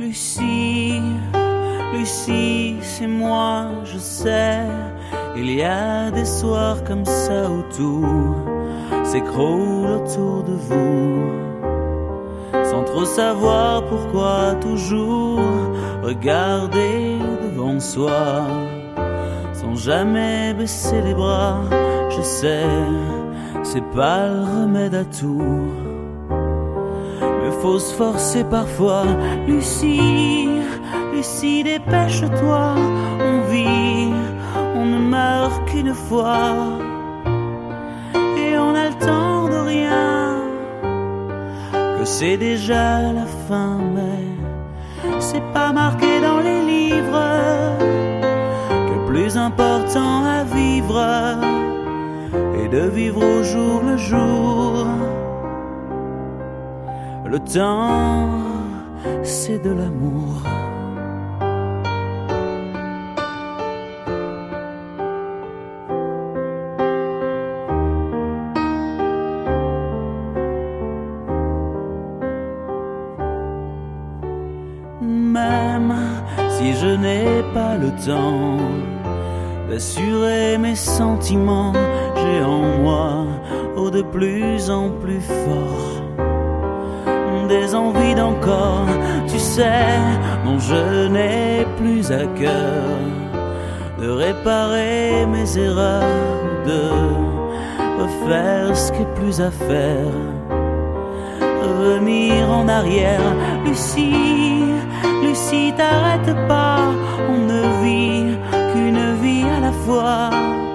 Lucie, Lucie, c'est moi, je sais. Il y a des soirs comme ça où tout s'écroule autour de vous, sans trop savoir pourquoi toujours regarder devant soi, sans jamais baisser les bras. Je sais, c'est pas le remède à tout, mais faut se forcer parfois. Lucie, Lucie, dépêche-toi, on vit, on ne meurt qu'une fois, et on a le temps de rien, que c'est déjà la fin, mais c'est pas marqué dans les livres que le plus important à vivre est de vivre au jour le jour. Le temps, c'est de l'amour. Même si je n'ai pas le temps d'assurer mes sentiments, j'ai en moi, de plus en plus fort, des envies d'encore, tu sais, dont je n'ai plus à cœur de réparer mes erreurs, de refaire ce qui est plus à faire, revenir en arrière. Lucie, Lucie, t'arrête pas, on ne vit qu'une vie à la fois.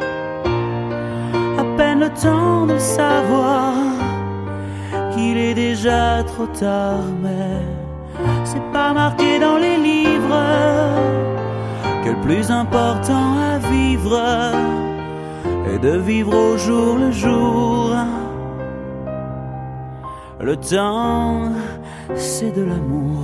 À peine le temps de savoir qu'il est déjà trop tard, mais c'est pas marqué dans les livres que le plus important à vivre est de vivre au jour le jour. Le temps, c'est de l'amour.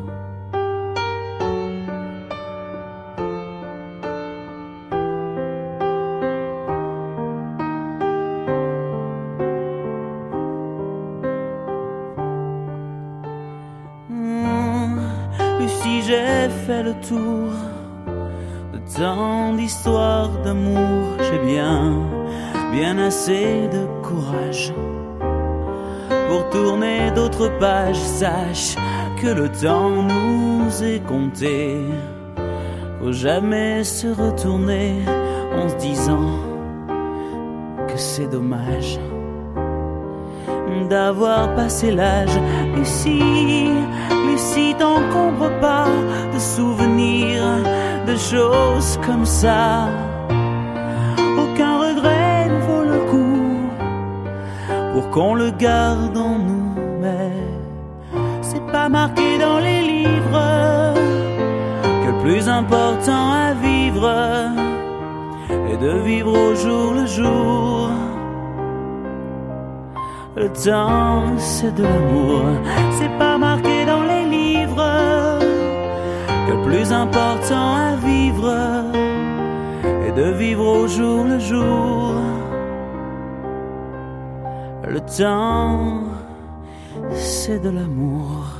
Lucie, j'ai fait le tour de tant d'histoires d'amour. J'ai bien assez de courage pour tourner d'autres pages. Sache que le temps nous est compté. Faut jamais se retourner en se disant que c'est dommage d'avoir passé l'âge. Lucie, Lucie, t'encombre pas de souvenirs, de choses comme ça. Aucun regret ne vaut le coup pour qu'on le garde en nous, mais c'est pas marqué dans les livres que le plus important à vivre est de vivre au jour le jour. Le temps, c'est de l'amour. C'est pas marqué dans les livres que le plus important à vivre est de vivre au jour le jour. Le temps, c'est de l'amour.